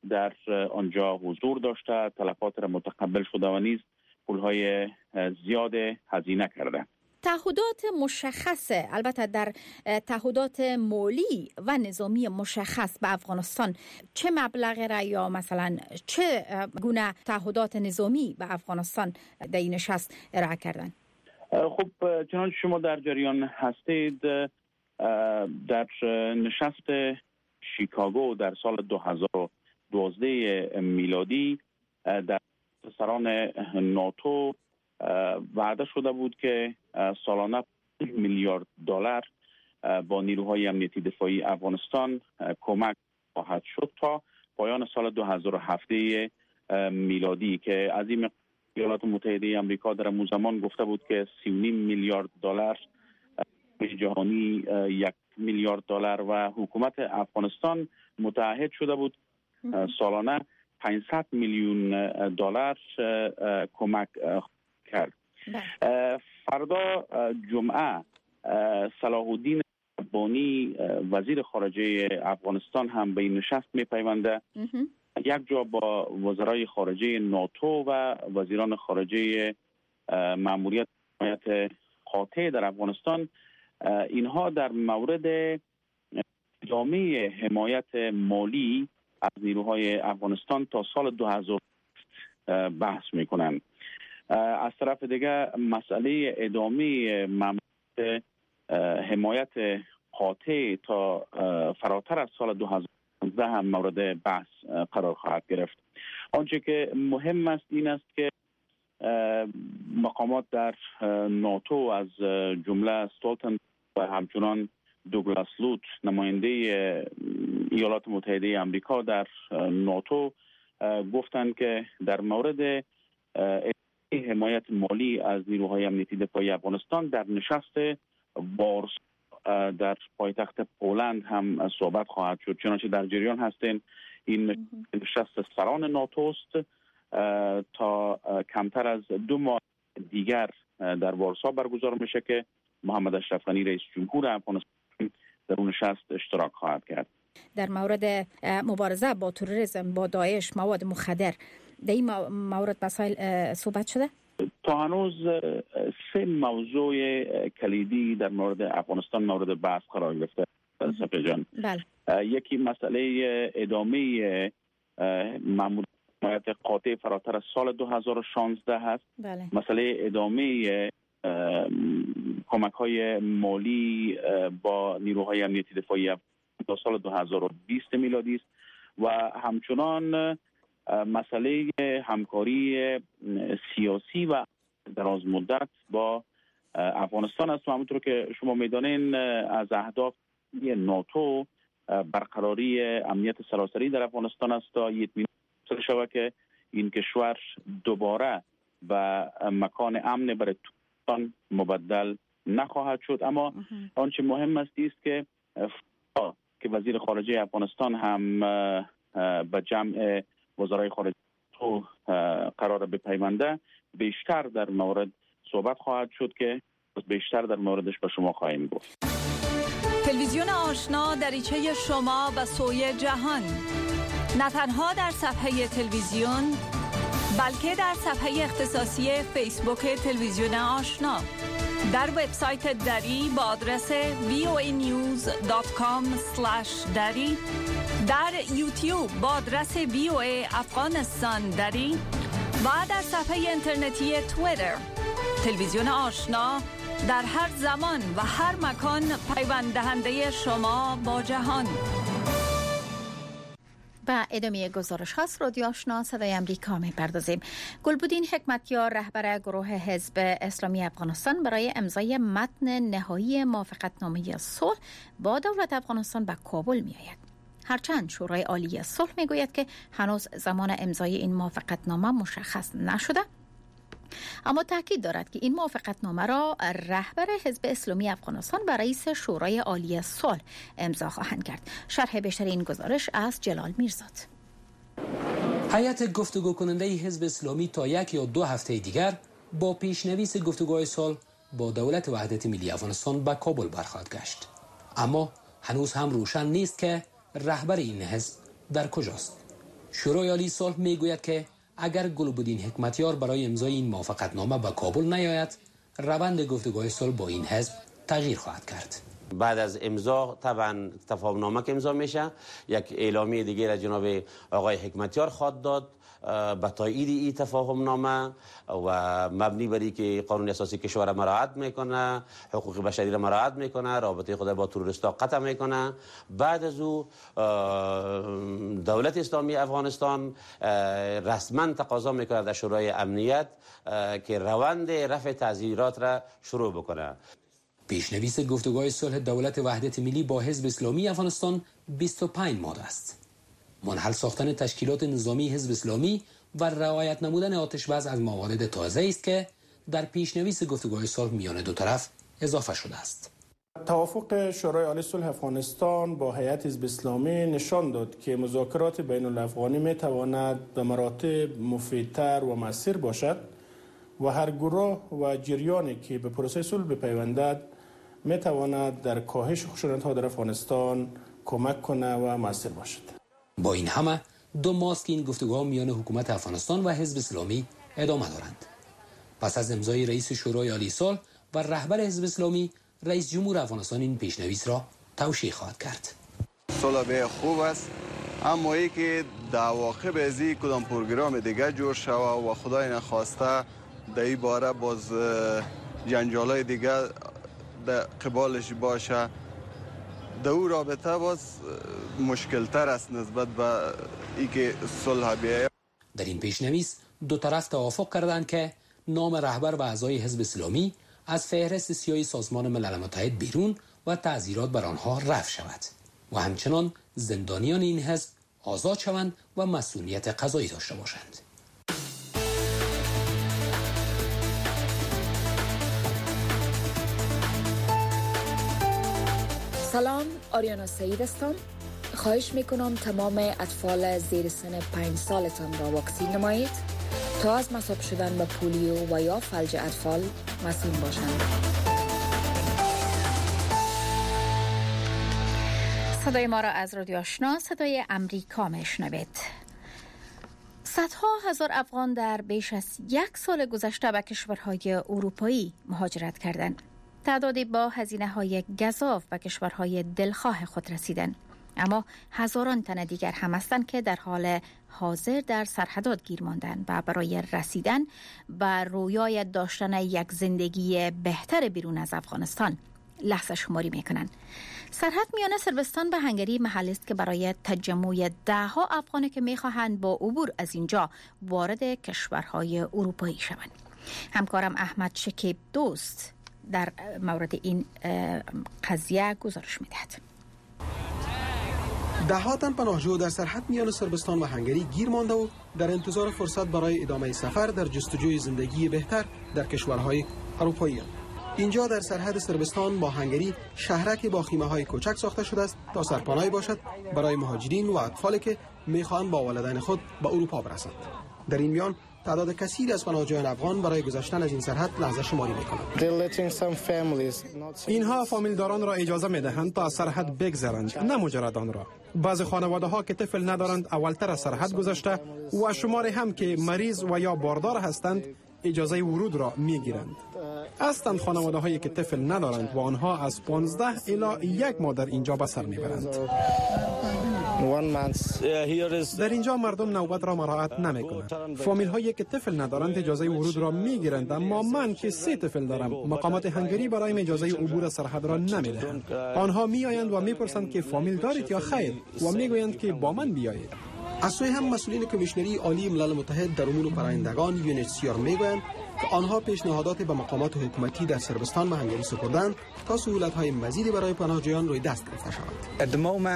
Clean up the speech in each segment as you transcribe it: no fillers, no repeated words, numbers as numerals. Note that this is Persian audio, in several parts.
در آنجا حضور داشته، تلفات را متقبل شده و نیز پولهای زیاد هزینه کرده. تعهدات مشخصه، البته در تعهدات مالی و نظامی مشخص به افغانستان چه مبلغ را یا مثلا چه گونه تعهدات نظامی به افغانستان در این نشست ارائه کردن؟ خب چنانچه شما در جریان هستید، در نشست شیکاگو در سال 2012 میلادی در سران ناتو وعده شده بود که سالانه $1 میلیارد با نیروهای امنیتی دفاعی افغانستان کمک خواهد شد تا پایان سال 2007 میلادی، که عظیم ایالات متحده آمریکا در اون زمان گفته بود که $3.5 میلیارد جهانی $1 میلیارد و حکومت افغانستان متعهد شده بود سالانه $500 میلیون کمک کرد. فردا جمعه صلاح الدین ربانی وزیر خارجه افغانستان هم به این نشست می‌پیونده، یک جا با وزرای خارجه ناتو و وزیران خارجه مأموریت حمایت قاطع در افغانستان. اینها در مورد ادامه حمایت مالی از نیروهای افغانستان تا سال 2000 بحث میکنند. از طرف دیگه مسئله ادامه مملکت حمایت قاطع تا فراتر از سال 2015 هم مورد بحث قرار خواهد گرفت. آنچه که مهم است این است که مقامات در ناتو از جمله استولتن و همچنان دوگلاس لوت نماینده ایالات متحده آمریکا در ناتو گفتند که در مورد حمایت مالی از نیروهای امنیتی دفاعی افغانستان در نشست وارسا در پایتخت پولند هم صحبت خواهد شد. چنانچه در جریان هستین این نشست سران ناتو است تا کمتر از 2 ماه دیگر در وارسا برگزار میشه که محمد اشرف غنی رئیس جمهور افغانستان در اون نشست اشتراک خواهد کرد. در مورد مبارزه با تروریسم، با داعش، مواد مخدر، در این مورد مسائل صحبت شده؟ تا هنوز 3 موضوع کلیدی در مورد افغانستان مورد بحث قرار گرفته صفی جان. بله. یکی مسئله ادامه مأموریت قاطع فراتر از سال 2016 هست. بله. مسئله ادامه کمک‌های مالی با نیروهای امنیتی دفاعی تا سال 2020 میلادی است و همچنان مسئله همکاری سیاسی و دراز مدت با افغانستان است و همونطور که شما میدانین از اهداف ناتو برقراری امنیت سراسری در افغانستان است تا اطمینان شود که این کشور دوباره به مکان امن برای توفان مبدل نخواهد شد. اما آنچه مهم است که وزیر خارجه افغانستان هم به جمع وزرای خارجه قرار بپیونده، بیشتر در مورد صحبت خواهد شد که بیشتر در موردش به شما خواهیم گفت. تلویزیون آشنا دریچه شما به سوی جهان، نه تنها در صفحه تلویزیون بلکه در صفحه اختصاصی فیسبوک تلویزیون آشنا، در وبسایت دری با آدرس voanews.com/dari، در یوتیوب با آدرس VOA افغانستان دری و در صفحه اینترنتی توییتر. تلویزیون آشنا در هر زمان و هر مکان پیوند دهنده شما با جهان. با ادامه گزارش هاست رادیو آشنا صدای امریکا می‌پردازیم. گلبدین حکمتیار رهبر گروه حزب اسلامی افغانستان برای امضای متن نهایی موافقتنامه صلح با دولت افغانستان به کابل می‌آید. هرچند شورای عالی صلح می‌گوید که هنوز زمان امضای این موافقتنامه مشخص نشده، اما تاکید دارد که این موافقتنامه را رهبر حزب اسلامی افغانستان و رئیس شورای عالی صلح امضا خواهند کرد. شرح بیشتر این گزارش از جلال میرزاد. هیئت گفتگو کننده حزب اسلامی تا 1 یا 2 هفته دیگر با پیشنویس گفتگوهای صلح با دولت وحدت ملی افغانستان به کابل برخواهد گشت، اما هنوز هم روشن نیست که رهبر این حزب در کجاست. شورای عالی صلح میگوید که اگر گلبدین حکمتیار برای امضای این موافقتنامه به کابل نیاید، روند گفتگوهای صلح با این حزب تغییر خواهد کرد. بعد از امضا طبعا تفاهمنامه که امضا میشه، یک اعلامیه دیگه را جناب آقای حکمتیار خواهد داد به تایید این تفاهمنامه و مبنی بر اینکه قانون اساسی کشور مراعات میکنه، حقوق بشری را مراعات میکنه، رابطه خود با تروریستا قطع میکنه. بعد از او دولت اسلامی افغانستان رسما تقاضا میکنه در شورای امنیت که روند رفع تعزیرات را شروع بکنه. پیشنویس گفتگوهای صلح دولت وحدت ملی با حزب اسلامی افغانستان 25 ماده است. منحل ساختن تشکیلات نظامی حزب اسلامی و رعایت نمودن آتش‌بس از موارد تازه است که در پیشنویس گفتگوهای صلح میان دو طرف اضافه شده است. توافق شورای عالی صلح افغانستان با هیئت حزب اسلامی نشان داد که مذاکرات بین الافغانی میتواند به مراتب مفیدتر و مؤثر باشد و هر گروه و جریانی که به پروسه صلح بپیوندد میتواند در کاهش خشونت‌ها در افغانستان کمک کنه و مؤثر باشد. با این همه 2 ماه است که این گفتگوها میان حکومت افغانستان و حزب اسلامی ادامه دارند. پس از امضای رئیس شورای عالی صلح و رهبر حزب اسلامی، رئیس جمهور افغانستان این پیشنویس را توشیح خواهد کرد. صلح خوب است، اما ای که در عواقب از این کدام پروگرام دیگه جور شود و خدای نخواسته در این باره باز جنجالای دیگه در قبالش باشه، در او رابطه باز مشکل تر است نسبت به ای که صلح بیاید. در این پیشنویس 2 طرف توافق کردند که نام رهبر و اعضای حزب اسلامی از فهرست سیاه سازمان ملل متحد بیرون و تعزیرات بر آنها رفع شود و همچنان زندانیان این حزب آزاد شوند و مسئولیت قضایی داشته باشند. سلام، آریانا سعید هستم. خواهش میکنم تمام اطفال زیر سن 5 سالتان را واکسین نمایید تا از مصاب شدن به پولیو و یا فلج اطفال مسئول باشند. صدای ما را از رادیو آشنا صدای امریکا میشنوید. صدها هزار افغان در بیش از 1 سال گذشته به کشورهای اروپایی مهاجرت کردند. تعدادی با هزینه‌های گزاف به کشورهای دلخواه خود رسیدند. اما هزاران تن دیگر هم هستند که در حال حاضر در سرحدات گیر ماندند و برای رسیدن به رویای داشتن یک زندگی بهتر بیرون از افغانستان لحظه شماری میکنند. سرحد میان صربستان به هنگری محلی است که برای تجمع دهها افغانی که میخواهند با عبور از اینجا وارد کشورهای اروپایی شوند. همکارم احمد شکیب دوست در مورد این قضیه گزارش میدهد. ده‌ها تن پناهجو در سرحد میان صربستان و هنگری گیر مانده و در انتظار فرصت برای ادامه سفر در جستجوی زندگی بهتر در کشورهای اروپایی. اینجا در سرحد صربستان با هنگری شهرک با خیمه‌های کوچک ساخته شده است تا سرپناهی باشد برای مهاجرین و اطفالی که می‌خواهند با والدین خود به اروپا برسند. در این میان تعداد کثیری از پناهجویان افغان برای گذشتن از این سرحد لحظه شماری می‌کنند. اینها فامیلداران را اجازه می‌دهند تا از سرحد بگذرند، نه مجردان را. بعضی خانواده‌ها که طفل ندارند اولتر از سرحد گذشته و شماری هم که مریض و یا باردار هستند اجازه ورود را می‌گیرند. اصلا خانواده‌هایی که طفل ندارند و آنها از 15 الی 1 ماه در اینجا به سر می‌برند. در اینجا مردم نوبت را مراعات نمی‌کنند. فامیل‌هایی که طفل ندارند اجازه ورود را می‌گیرند، اما من که 3 طفل دارم مقامات هنگری برایم اجازه عبور از سرحد را نمی‌دهند. آنها می‌آیند و می‌پرسند که فامیل دارید یا خیر و می‌گویند که با من بیایید. از سوی هم مسئولین کمیشنری عالی ملل متحد در امور پناهندگان UNHCR میگویند که آنها پیشنهادات به مقامات حکومتی در صربستان و هنگری سپردند تا سهولت‌های مزیدی برای پناهجویان روی دست گرفته شود.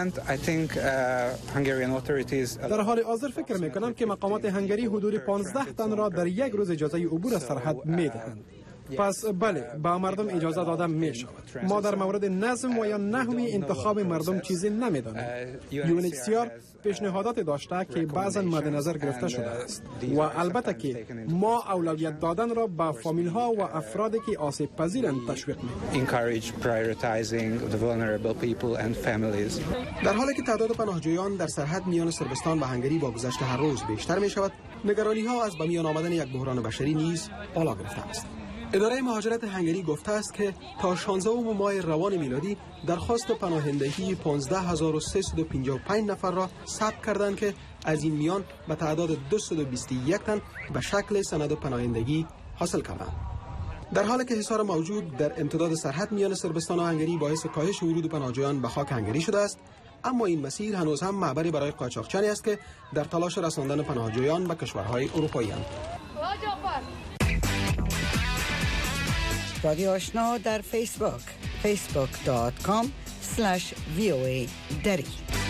در حال حاضر فکر می‌کنم که مقامات هنگری حدود 15 تن را در یک روز اجازه عبور از سرحد می‌دهند. پس بله، با مردم اجازه داده می شود. ما در مورد نظم و یا نحوی انتخاب مردم چیزی نمی دانیم. UNHCR پیشنهادات داشته که بعضا مد نظر گرفته شده است و البته که ما اولویت دادن را به فامیل ها و افرادی که آسیب پذیرند تشویق می در حالی که تعداد پناهجویان در سرحد میان صربستان و هنگری با گذشت هر روز بیشتر می شود، نگرانی ها از به میان آمدن یک بحران بشری نیز بالا گرفته است. اداره مهاجرت هنگری گفته است که تا 16 ماه روان میلادی درخواست پناهندگی 15355 نفر را ثبت کردند که از این میان به تعداد 221 تن به شکل سند پناهندگی حاصل کردند. در حالی که حصار موجود در امتداد سرحد میان صربستان و هنگری باعث کاهش ورود پناهجویان به خاک هنگری شده است، اما این مسیر هنوز هم معبری برای قاچاقچیانی است که در تلاش رساندن پناهجویان به کشورهای اروپایی اند. رادیو آشنا در فیسبوک facebook.com/VOA دری.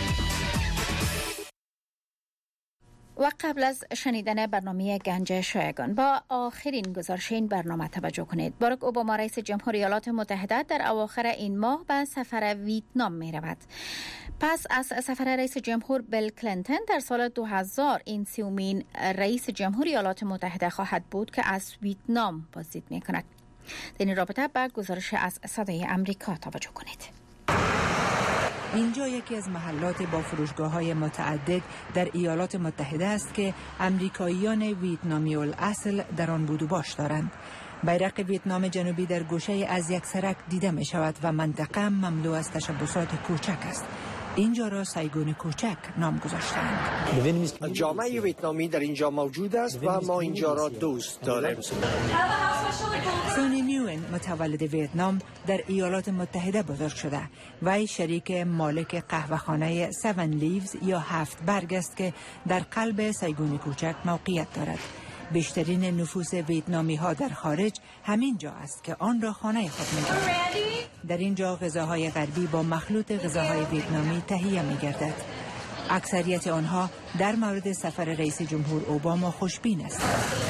و قبل از شنیدن برنامه گنج شایگان با آخرین گزارش این برنامه توجه کنید. باراک اوباما رئیس جمهور ایالات متحده در اواخر این ماه به سفر ویتنام می رود. پس از سفر رئیس جمهور بیل کلینتون در سال 2000 این سومین رئیس جمهور ایالات متحده خواهد بود که از ویتنام بازدید می کند. در این رابطه به گزارش از صدای امریکا توجه کنید. اینجا یکی از محلات با فروشگاه‌های متعدد در ایالات متحده است که امریکاییان ویتنامی الاصل در آن بود و باش دارند. بیرق ویتنام جنوبی در گوشه از یک سرک دیده می شود و منطقه مملو از تشبسات کوچک است. اینجا را سایگون کوچک نام گذاشتند. جامعه ویتنامی در اینجا موجود است و ما اینجا را دوست داریم. سونی نیوین متولد ویتنام در ایالات متحده بزرگ شده. وی شریک مالک قهوه‌خانه 7 لیوز یا 7 برگ است که در قلب سایگون کوچک موقعیت دارد. بیشترین نفوس ویتنامی ها در خارج همین جا است که آن را خانه خود می‌دانند. در اینجا غذاهای غربی با مخلوط غذاهای ویتنامی تهیه می‌گردد. اکثریت آنها در مورد سفر رئیس جمهور اوباما خوشبین است.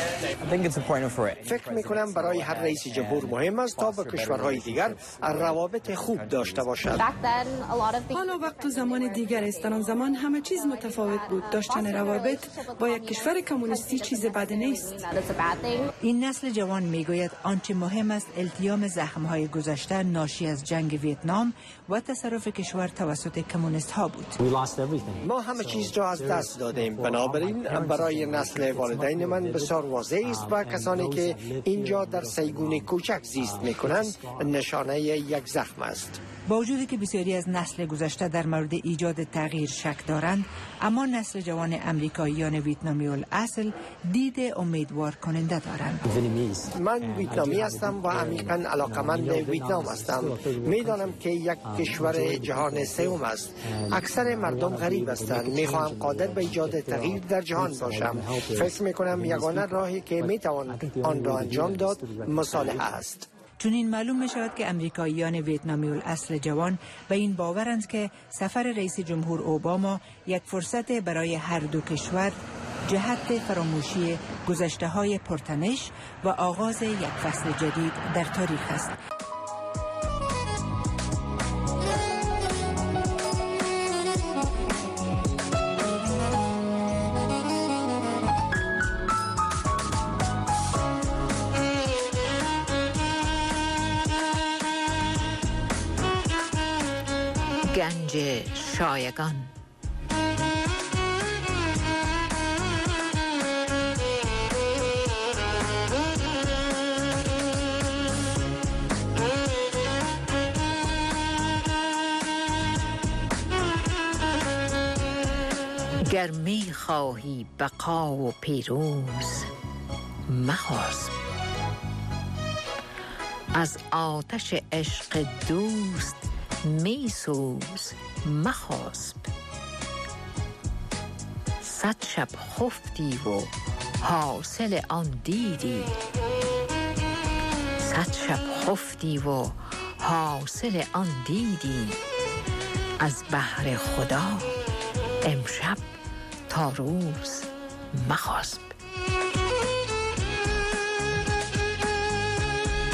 فکر می‌کنم برای هر رئیس جمهور مهم است تا با کشورهای دیگر روابط خوب داشته باشد. حالا وقت و زمان دیگر است. در آن زمان همه چیز متفاوت بود. داشتن روابط با یک کشور کمونیستی چیز بد نیست. این نسل جوان میگوید آنچه مهم است التیام زخم‌های گذشته ناشی از جنگ ویتنام و تصرف کشور توسط کمونیست ها بود. ما همه چیز را از دست دادیم. بنابراین برای نسل والدین من بسیار واضح است و کسانی که اینجا در سایگون کوچک زیست می‌کنند نشانه یک زخم است. با وجودی که بسیاری از نسل گذشته در مورد ایجاد تغییر شک دارند، اما نسل جوان امریکاییان ویتنامی الاصل دید امیدوار کننده دارند. من ویتنامی هستم و عمیقاً علاقه‌مند ویتنام هستم. میدانم که یک کشور جهان سوم است. اکثر مردم غریب هستند. میخواهم قادر به ایجاد تغییر در جهان باشم. فکر میکنم یگانه راهی که میتوان آن را انجام داد مصالحه است. چون این معلوم می شود که امریکاییان ویتنامی الاصل جوان به این باورند که سفر رئیس جمهور اوباما یک فرصت برای هر دو کشور جهت فراموشی گذشته‌های پرتنش و آغاز یک فصل جدید در تاریخ است. گنج شایگان. گر می خواهی بقا و پیروز مخسب، از آتش عشق دوست می سوز مخسب. 100 شب خفتی و حاصل آن دیدی، 100 شب خفتی و حاصل آن دیدی. از بهر خدا امشب تا روز مخسب.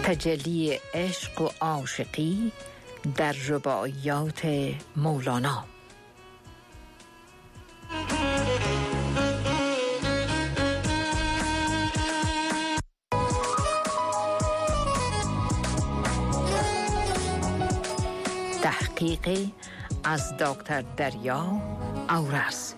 تجلی عشق و عاشقی در رباعیات مولانا. تحقیق از دکتر دریا اورس.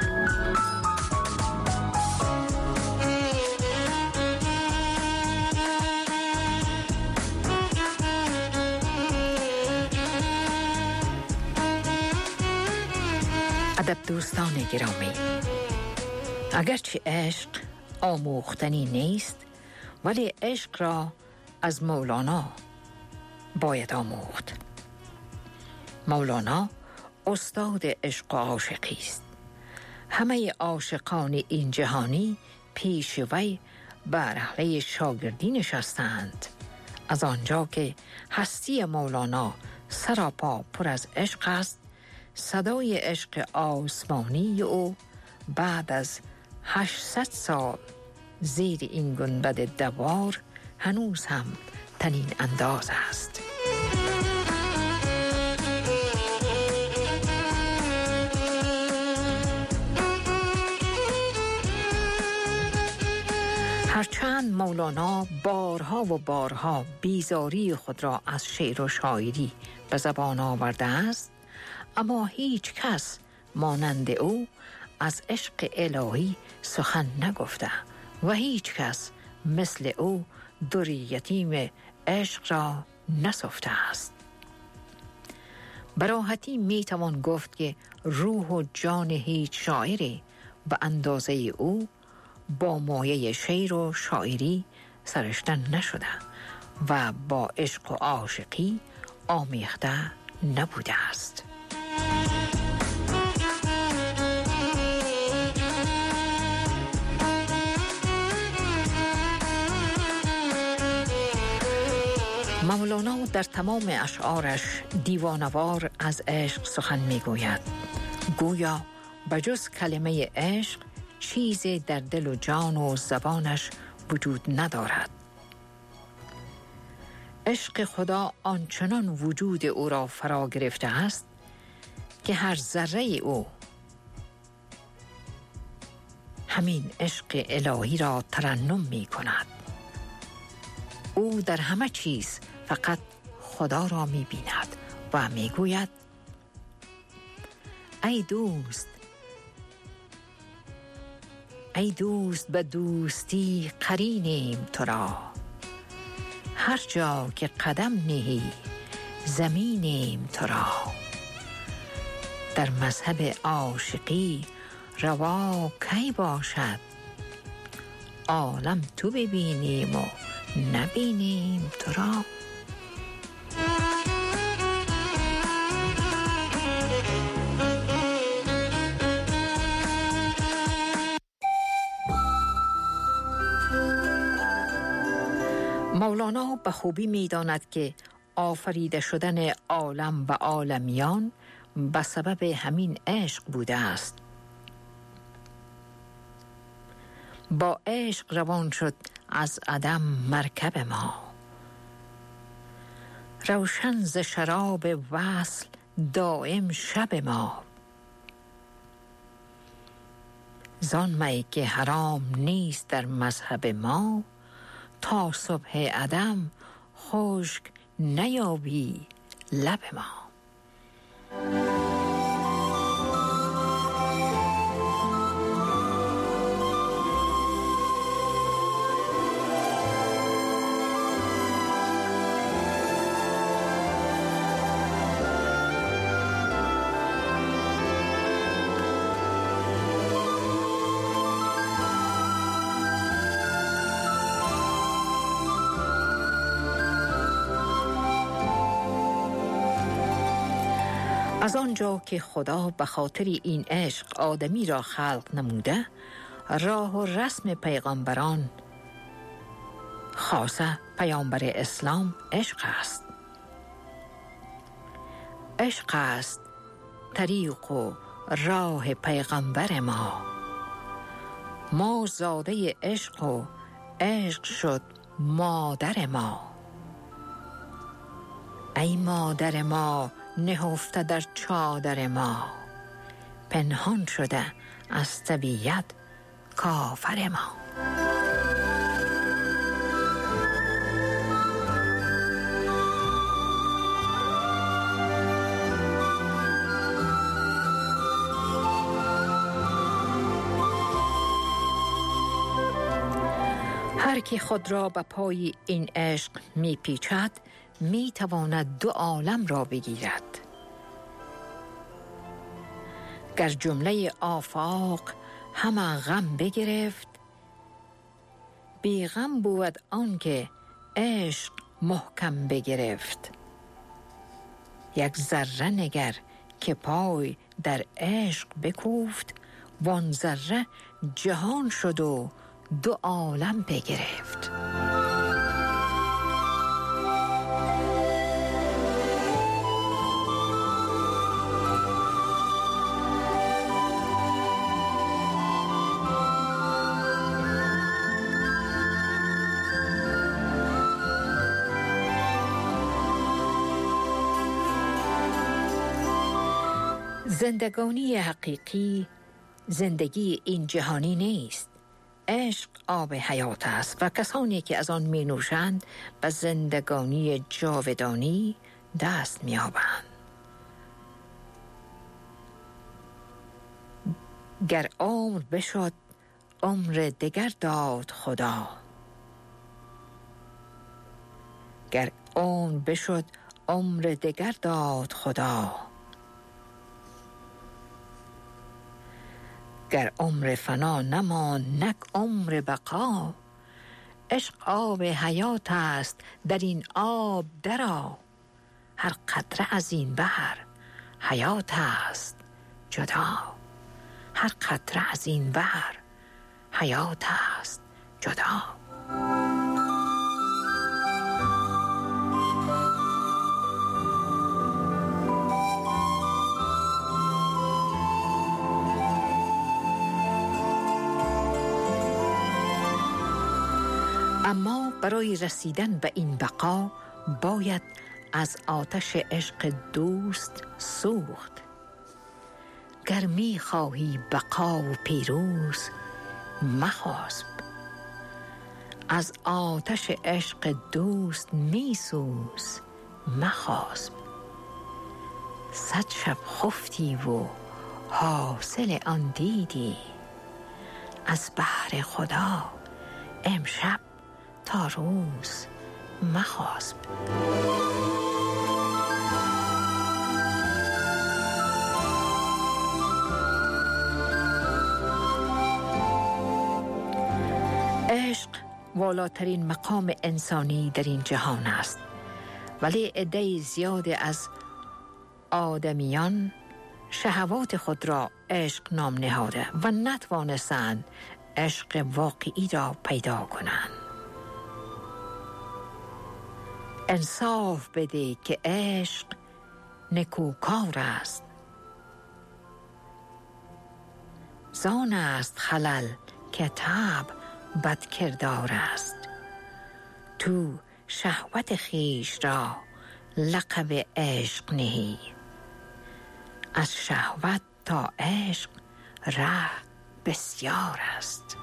ادب دوستان گرامی، اگرچه عشق آموختنی نیست، ولی عشق را از مولانا باید آموخت. مولانا استاد عشق و عاشقی است. همه عاشقان این جهانی پیش وی بر اهل شاگردی نشستند. از آنجا که هستی مولانا سراپا پر از عشق است، صدای عشق آسمانی او بعد از 800 سال زیر این گنبد دوار هنوز هم تنین انداز است. هرچند مولانا بارها و بارها بیزاری خود را از شعر و شاعری به زبان آورده است، اما هیچ کس مانند او از عشق الهی سخن نگفته و هیچ کس مثل او در یتیم عشق را نسفته است. براحتی می توان گفت که روح و جان هیچ شاعری به اندازه او با مایه شعر و شاعری سرشته نشده و با عشق و عاشقی آمیخته نبوده است. مولانا در تمام اشعارش دیوانوار از عشق سخن میگوید. گویا بجز کلمه عشق چیزی در دل و جان و زبانش وجود ندارد. عشق خدا آنچنان وجود او را فرا گرفته است که هر ذره او همین عشق الهی را ترنم می کند. او در همه چیز فقط خدا را می بیند و می گوید ای دوست به دوستی قرینیم تو را، هر جا که قدم نهی زمینیم تو را. در مذهب عاشقی روا کی باشد، عالم تو ببینیم و نبینیم تو را. مولانا به خوبی می داند که آفریده شدن عالم و عالمیان به سبب همین عشق بوده است. با عشق روان شد از عدم مرکب ما، روشن ز شراب وصل دائم شب ما. زان می که حرام نیست در مذهب ما، تا صبح عدم خشک نیابی لب ما. از آنجا که خدا به خاطر این عشق آدمی را خلق نموده، راه و رسم پیغمبران خاصه پیامبر اسلام عشق است. عشق است طریق و راه پیغمبر ما. ما زاده عشق و عشق شد مادر ما. ای مادر ما نهفته در چادر ما، پنهان شده از طبیعت کافر ما. هر کی خود را به پای این عشق می پیچد می تواند دو عالم را بگیرد. گر جمله آفاق همه غم بگرفت، بی غم بود آنکه عشق محکم بگرفت. یک ذره نگر که پای در عشق بکوفت، وان ذره جهان شد و دو عالم بگرفت. زندگانی حقیقی زندگی این جهانی نیست. عشق آب حیات است و کسانی که از آن می نوشند به زندگانی جاودانی دست می یابند. گر عمر بشد عمر دگر داد خدا، گر عمر بشد عمر دگر داد خدا. گر عمر فنا نماند نک عمر بقا، عشق آب حیات است در این آب درآ. هر قطره از این بحر حیات است جدا، هر قطره از این بحر حیات است جدا. اما برای رسیدن به این بقا باید از آتش عشق دوست سوخت. گر می خواهی بقا و پیروز مخسب، از آتش عشق دوست می سوز مخسب. صد شب خفتی و حاصل آن دیدی، از بحر خدا امشب تا روز مخسب. عشق والاترین مقام انسانی در این جهان است، ولی عده زیاد از آدمیان شهوات خود را عشق نام نهاده و نتوانستند عشق واقعی را پیدا کنند. انصاف بده که عشق نکوکار است، زان است خلل که طبع بد کردار است. تو شهوت خیش را لقب عشق نهی، از شهوت تا عشق ره بسیار است.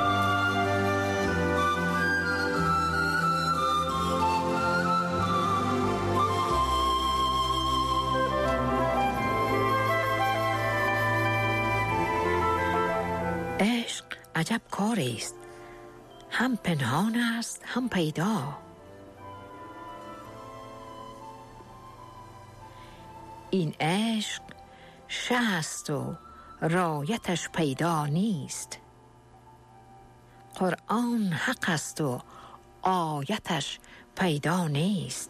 عشق عجب کاری است، هم پنهان است هم پیدا. این عشق شه است و رایتش پیدا نیست. قرآن حق است و آیتش پیدا نیست.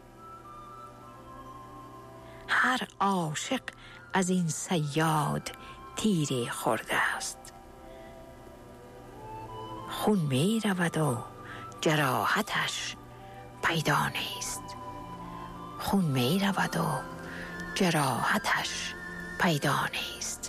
هر عاشق از این صیاد تیری خورده است. خون می رود و جراحتش پیدا نیست. خون می رود و جراحتش پیدا نیست.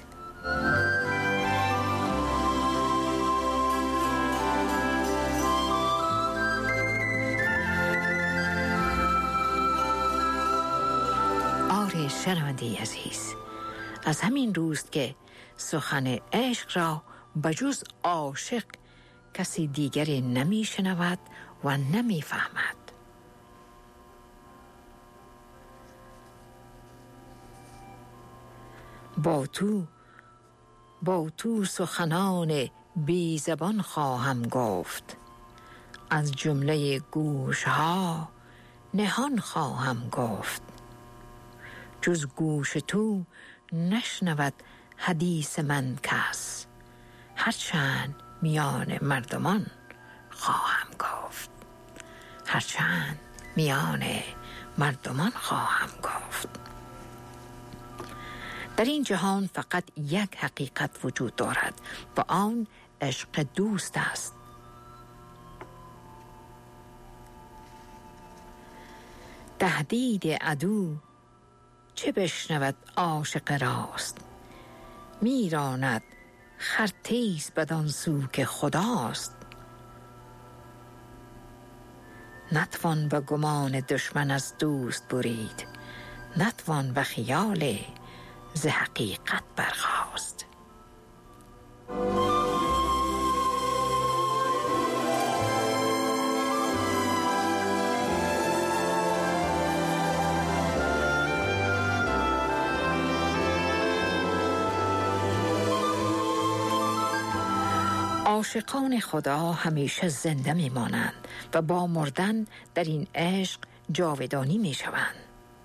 شنونده عزیز، از همین روز که سخن عشق را بجز عاشق کسی دیگری نمی شنود و نمی فهمد. با تو سخنان بی زبان خواهم گفت، از جمله گوش ها نهان خواهم گفت. جز گوش تو نشنود حدیث من کس، هرچند میان مردمان خواهم گفت. هرچند میان مردمان خواهم گفت. در این جهان فقط یک حقیقت وجود دارد و آن عشق دوست است. تهدید عدو چه بشنود عاشق راست، میراند خرتیز بدان سو که خداست. نتوان به گمان دشمن از دوست برید، نتوان به خیال ز حقیقت برخاست. عاشقان خدا همیشه زنده می مانند و با مردن در این عشق جاودانی می شوند.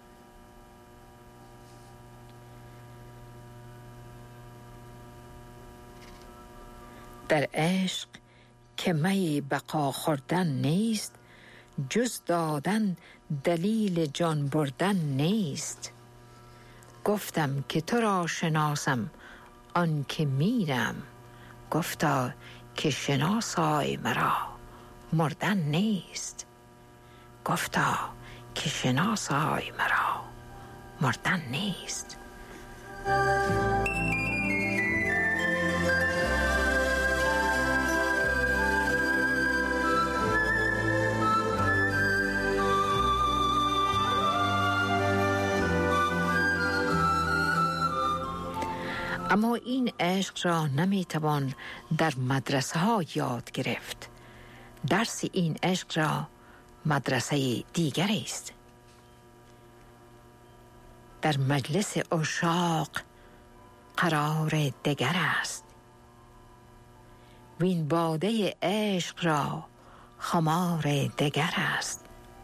در عشق که می بقا خوردن نیست، جز دادن دلیل جان بردن نیست. گفتم که تو را شناسم آن که میرم، گفتا که شناسای مرا مردن نیست. گفتا که شناسای مرا مردن نیست. اما این عشق را نمیتوان در مدرسه ها یاد گرفت. درس این عشق را مدرسه دیگر است. در مجلس عشاق قرار دیگر است. وین باده عشق را خمار دیگر است.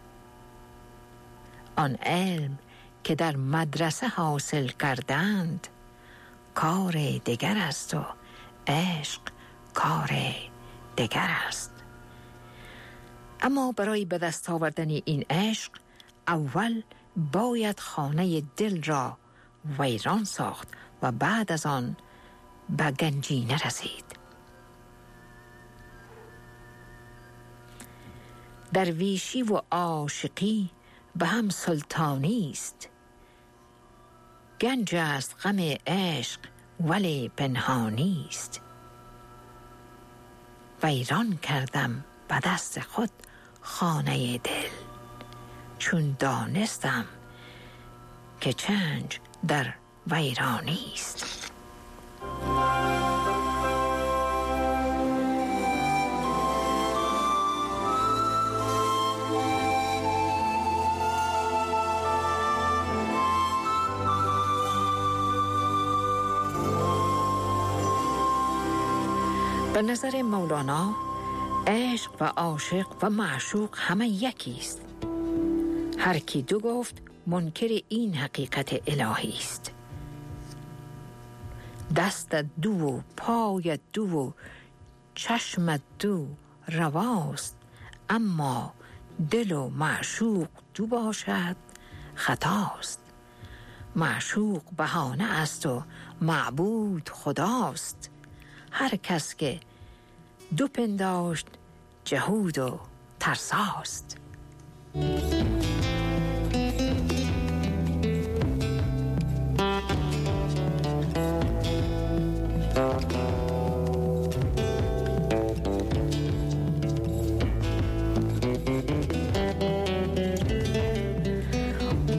آن علم که در مدرسه حاصل کردند کار دیگر است و عشق کار دیگر است. اما برای به دست آوردن این عشق اول باید خانه دل را ویران ساخت و بعد از آن به گنجینه رسید. درویشی و عاشقی به هم سلطانی است. گنج است غم عشق ولی پنهانی است. ویران کردم به دست خود خانه دل، چون دانستم که چنج در ویرانی است. به نظر مولانا عشق و عاشق و معشوق همه یکی است. هر کی دو گفت منکر این حقیقت الهی است. دست دو و پای دو و چشم دو رواست، اما دل و معشوق دو باشد خطاست. معشوق بهانه است و معبود خداست. هر کس که دو پنداشت جهود و ترساست.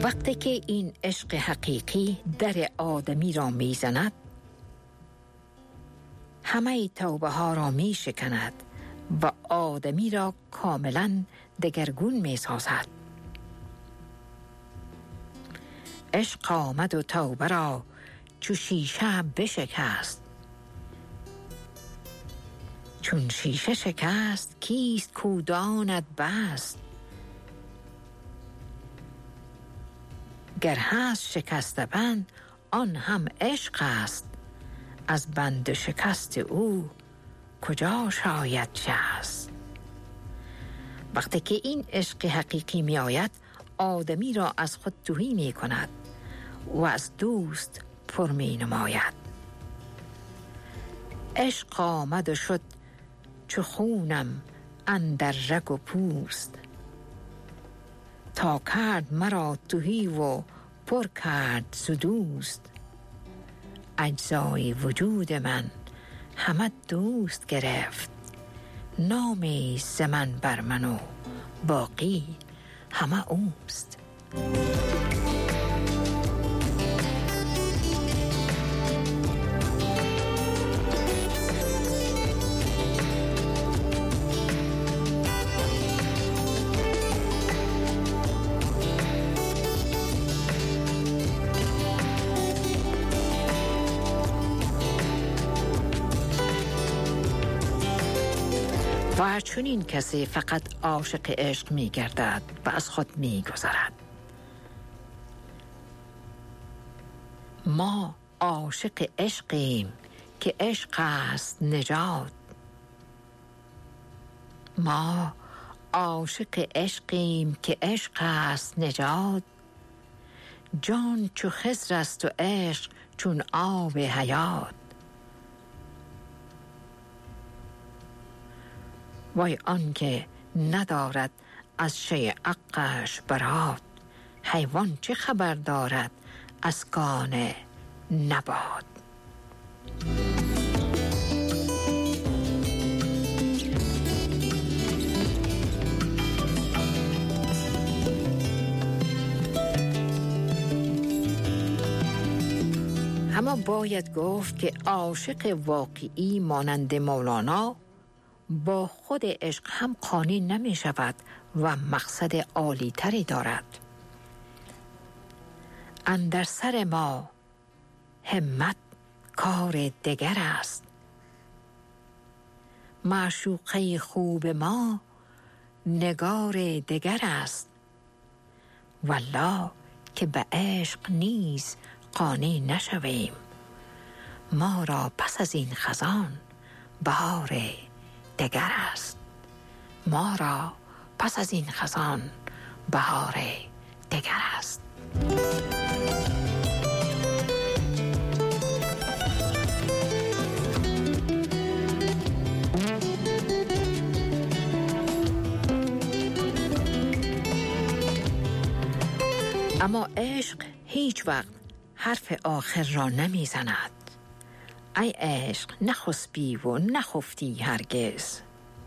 وقتی که این عشق حقیقی در آدمی را میزند، همه توبه ها را می شکند و آدمی را کاملا دگرگون می سازد. عشق آمد و توبه را چو شیشه بشکست. چون شیشه شکست کیست کو داند بست؟ گر هست شکست بند آن هم عشق است. از بند شکست او کجا شاید شست؟ وقتی که این عشق حقیقی می آید، آدمی را از خود تهی می کند و از دوست پر می نماید. عشق آمد و شد چو خونم اندر رگ و پوست، تا کرد مرا تهی و پر کرد ز دوست. اجزای وجود من همه دوست گرفت، نامی ز من بر من و باقی همه اوست. و چون این کسی فقط عاشق عشق می گردد و از خود می گذرد. ما عاشق عشقیم که عشق است نجات. ما عاشق عشقیم که عشق است نجات. جان چو خضر است و عشق چون آب حیات. وای آنکه ندارد از شی عقش برات، حیوان چه خبر دارد از کان نبات. اما باید گفت که عاشق واقعی مانند مولانا با خود عشق هم قانع نمی شود و مقصد عالی تری دارد. اندر سر ما همت کار دگر است. معشوقه خوب ما نگار دگر است. والله که به عشق نیز قانع نشویم. ما را پس از این خزان بهار دگر است. ما را پس از این خزان بهار دگر است. اما عشق هیچ وقت حرف آخر را نمی زند. ای عشق نخسبی و نخفتی هرگز،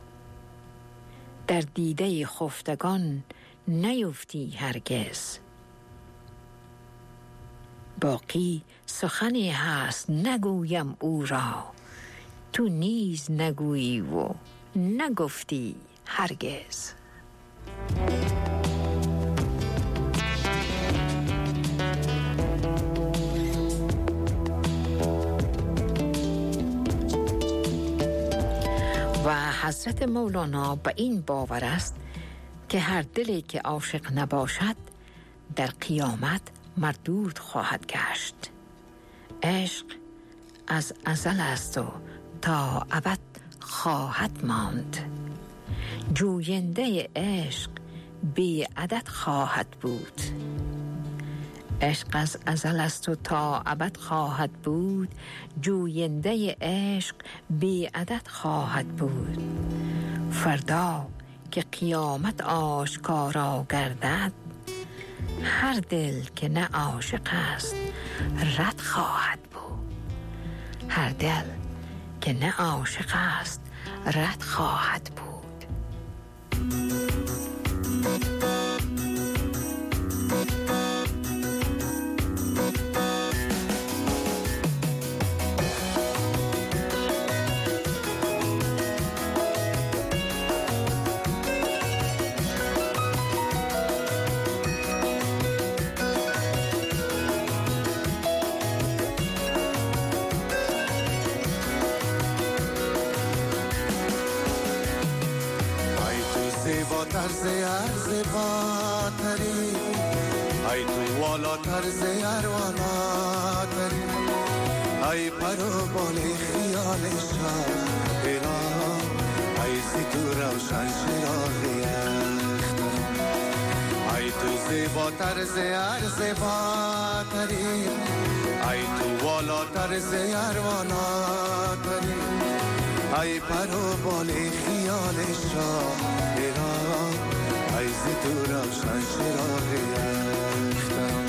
در دیده خفتگان نیفتی هرگز. باقی سخنی هست نگویم او را، تو نیز نگویی و نگفتی هرگز. و حضرت مولانا به این باور است که هر دلی که عاشق نباشد در قیامت مردود خواهد گشت. عشق از ازل است و تا ابد خواهد ماند. جوینده عشق بی عدد خواهد بود. عشق از ازل است و تا ابد خواهد بود. جوینده عشق بی عدد خواهد بود. فردا که قیامت آشکارا گردد، هر دل که نه عاشق است رد خواهد بود. هر دل که نه عاشق است رد خواهد بود. طرز عرض باتری ای تو والا طرز اروالاتری ای پرو بالی خیال شاهرا ای سی تو روشن شراغی اختر ای تو زیبا طرز عرض باتری ای تو والا طرز اروالاتری ای پرو بالی خیال شاهرا ای سی تو روشن شراغی اختر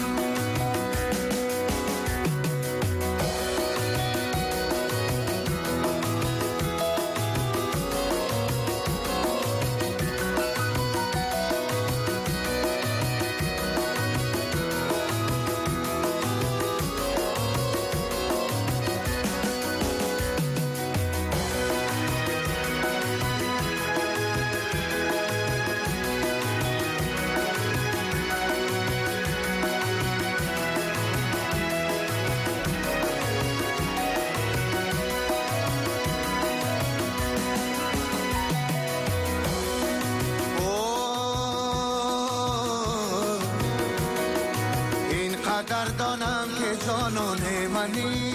دانم که جانان منی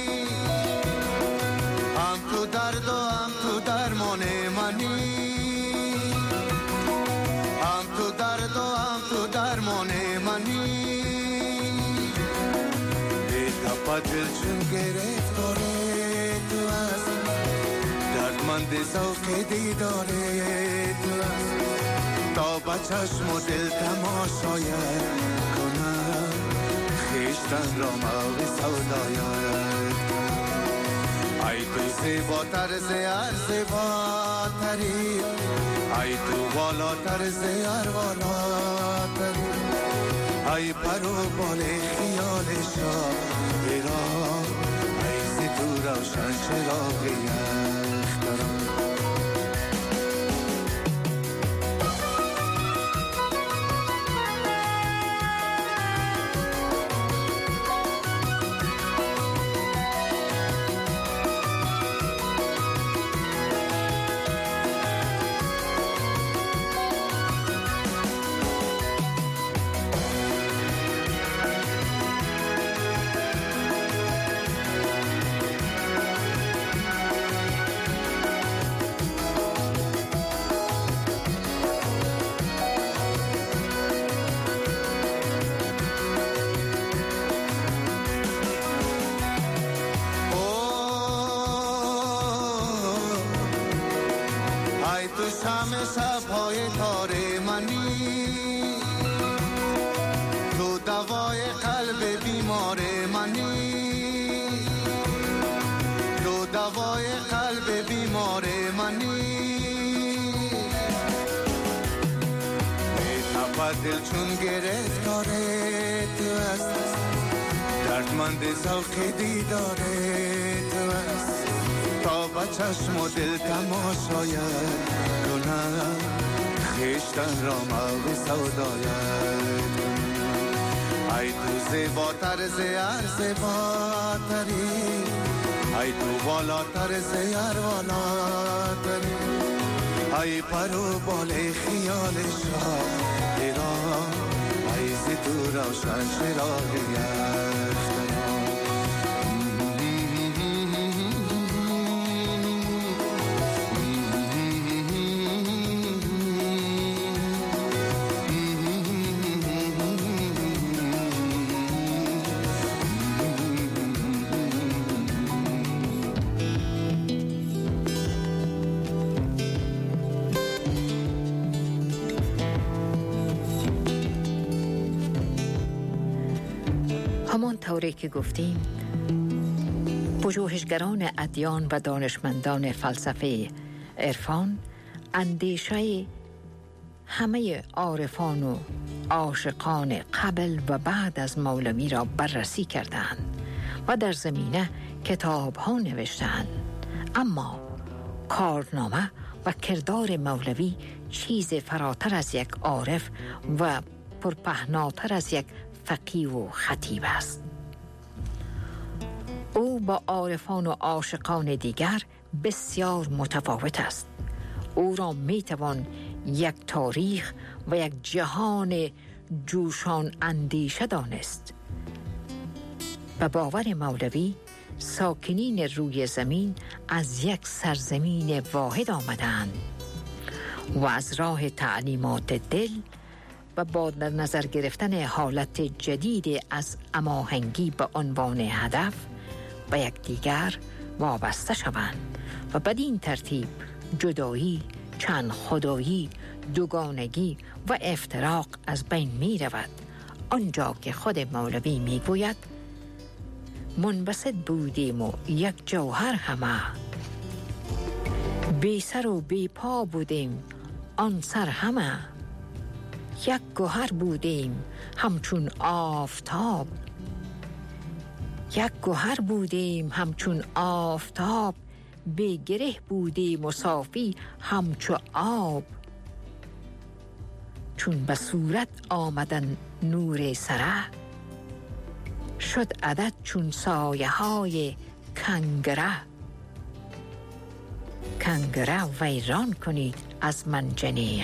هم تو درد و هم تو درمان منی هم تو درد و هم تو درمان منی دیتا دل چون گرفتاره تو هست دردمند ذوق دیداره تو هست تا با چشم و دل تماشایت کنم خیشتن را موی سودایت ای تو زیبا طرز عرض باتری ای تو والا طرز اروالاتری ای پرو بالی خیال شاهرا ای زی تو روشن چراغی اختران دل چون گرفتاره تو هست دردمند ذوق دیداره تو هست تا با چشم و دل تماشایت کنم خیشتن را موی سودایت ای تو زیبا طرز عرض باتری ای تو والا طرز اروالاتری ای پرو بالی خیال شاهرا ای زی تو روشن چراغی اختران همان طوری که گفتیم پژوهشگران ادیان و دانشمندان فلسفه عرفان اندیشه همه عارفان و عاشقان قبل و بعد از مولوی را بررسی کردند و در زمینه کتاب ها نوشتند، اما کارنامه و کردار مولوی چیز فراتر از یک عارف و پرپهناتر از یک فقیه و خطیب است. او با عارفان و عاشقان دیگر بسیار متفاوت است. او را می توان یک تاریخ و یک جهان جوشان اندیشه دانست. به باور مولوی ساکنین روی زمین از یک سرزمین واحد آمدند و از راه تعلیمات دل و با در نظر گرفتن حالت جدید از هماهنگی به عنوان هدف و یکدیگر وابسته شوند و بدین ترتیب جدایی، چند خدایی، دوگانگی و افتراق از بین می رود. آنجا که خود مولوی می گوید منبسط بودیم و یک جوهر همه، بی سر و بی پا بودیم آن سر همه، یک گوهر بودیم همچون آفتاب، یک گوهر بودیم همچون آفتاب، بی گره بودیم و صافی همچو آب. چون به صورت آمدن نور سره، شد عدد چون سایه های کنگره. کنگره ویران کنید از منجنیق،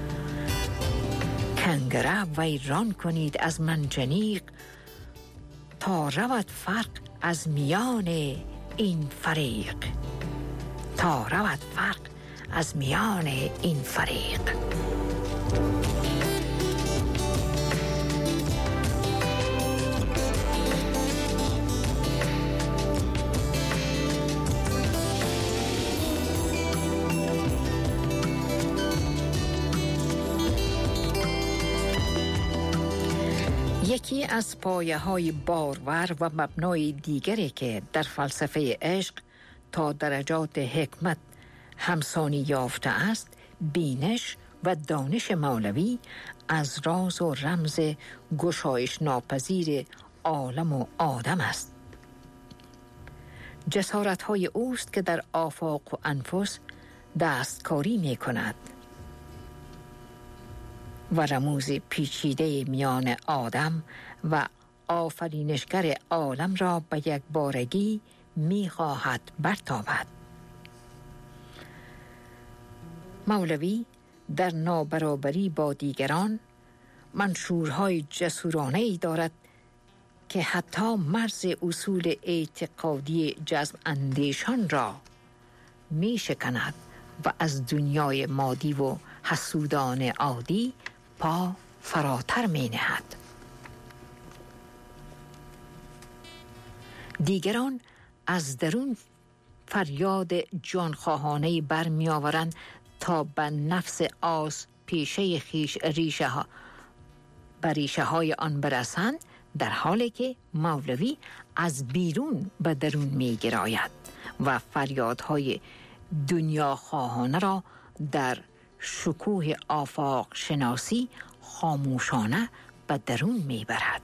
کنگره ویران کنید از منجنیق، تا رود فرق از میان این فریق، تا رود فرق از میان این فریق. یکی از پایه‌های بارور و مبنای دیگری که در فلسفه عشق تا درجات حکمت همسانی یافته است، بینش و دانش مولوی از راز و رمز گشایش ناپذیر عالم و آدم است. جسارت‌های اوست که در آفاق و انفس دستکاری می کند و رموز پیچیده میان آدم و آفرینشگر عالم را به یک بارگی می خواهد برتابد. مولوی در نابرابری با دیگران منشورهای جسورانه‌ای دارد که حتی مرز اصول اعتقادی جذب اندیشان را می شکند و از دنیای مادی و حسودان عادی پا فراتر می نهد. دیگران از درون فریاد جانخواهانه برمی آورند تا به نفس آس پیشه خیش ریشه های آن برسند، در حالی که مولوی از بیرون به درون می گراید و فریادهای دنیا خواهانه را در شکوه آفاق شناسی خاموشانه به درون می برد.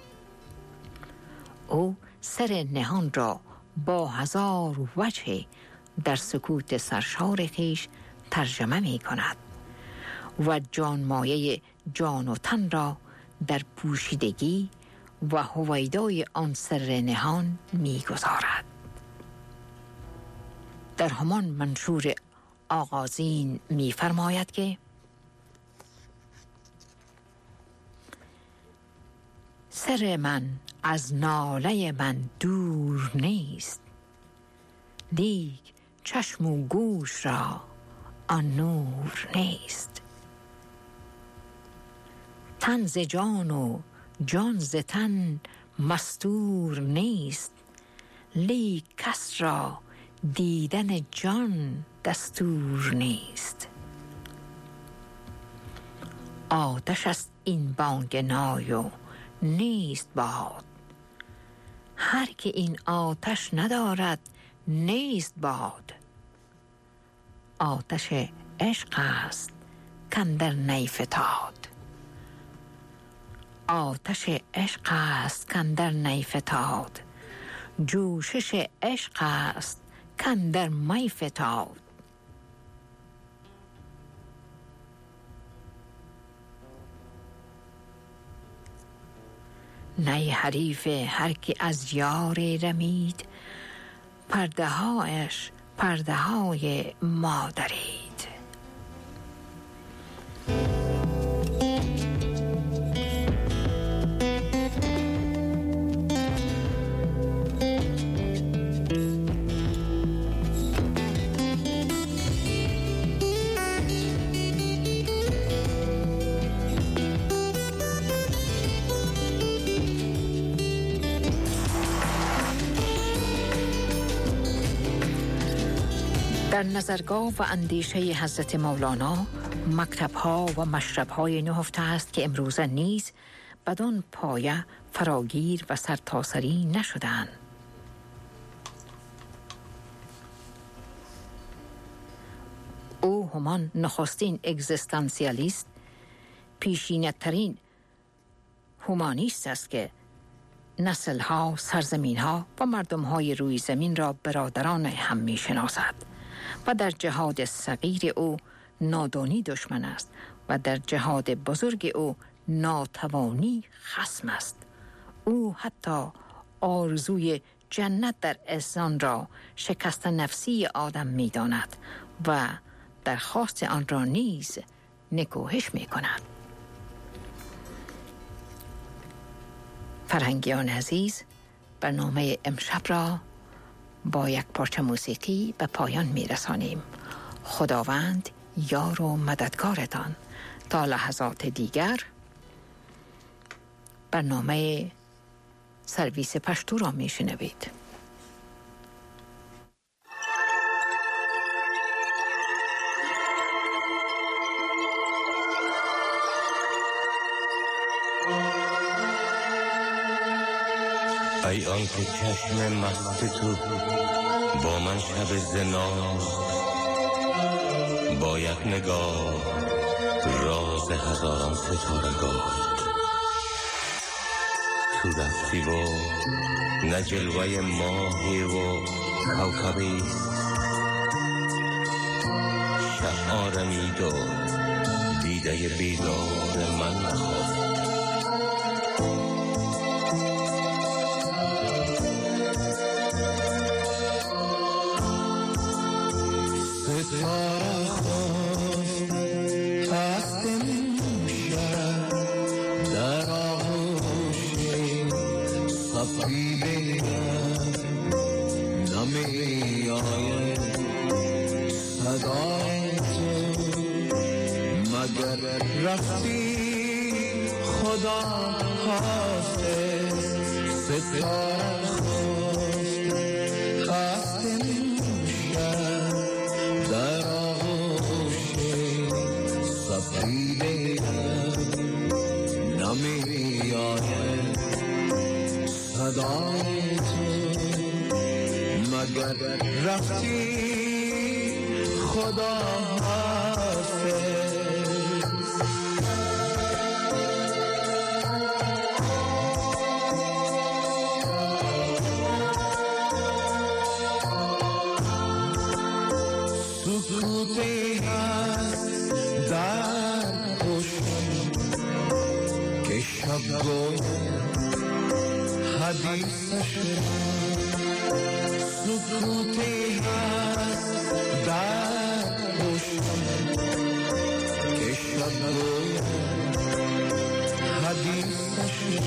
او سر نهان را با هزار وجه در سکوت سرشار خیش ترجمه می کند و جانمایه جان و تن را در پوشیدگی و هویدای آن سر نهان می گذارد. در همان منشور آغازین می فرماید که سر من از ناله من دور نیست، لیک چشم و گوش را آن نور نیست. تن ز جان و جان ز تن مستور نیست، لیک کس را دیدن جان دستور نیست. آتش است این بانگ نای و نیست باد، هر که این آتش ندارد نیست باد. آتش عشق است کاندر نی فتاد، آتش عشق است کاندر نی فتاد، جوشش عشق است کاندر می فتاد. نی حریف هر که از یار رمید، پرده هایش پرده های ما درید. در نظرگاه و اندیشه حضرت مولانا مکتب‌ها و مشرب‌های نهفته است که امروز نیز بدون پایه فراگیر و سرتاسری نشدند. او همان نخستین اگزیستانسیالیست، پیشینه‌ترین هومانیست است که نسل‌ها، سرزمین‌ها و مردم‌های روی زمین را برادران هم می‌شناسد و در جهاد صغیر او نادانی دشمن است و در جهاد بزرگ او ناتوانی خصم است. او حتی آرزوی جنت در انسان را شکست نفسی آدم می‌داند و درخواست آن را نیز نکوهش می‌کند. فرهنگیان عزیز، برنامه امشب را با یک پارچه موسیقی به پایان می‌رسانیم. خداوند یار و مددگارتان. تا لحظات دیگر برنامه سرویس پشتو را می‌شنوید. ای آن که چشم مست تو با من شب زنا، با یک نگاه راز هزاران ستارگاه تو رفتی و نه جلوه ماهی و کوکبی شعار میدو دیده بیدار من نخواست. ستاره خواست هست موشه در آغوش صفیده نمی آید صدای تو مگر رفتی خدا خواسته. ستاره خواست هست موشه در آغوش صفیده نمی آید صدای تو مگر رفتی خدا حافظ. سکوتی هست در پشتم که شب گوی حدیثش سکوتی هست در پشتم که شب گوی حدیثش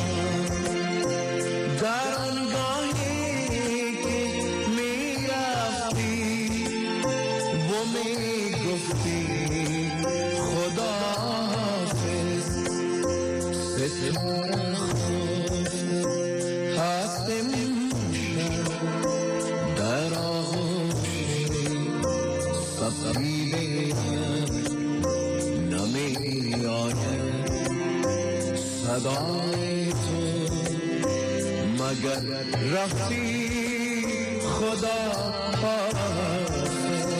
در آنگاهی که می رفتی و می گفتی خدا حافظ. ستاره خواست هست موشه در آغوش صفیده نمی آید صدای تو مگر رفتی خدا حافظ.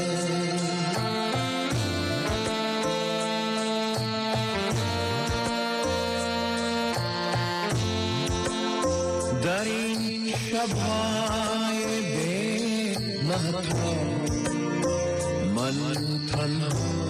در این شب‌های بی مهتاب من تنها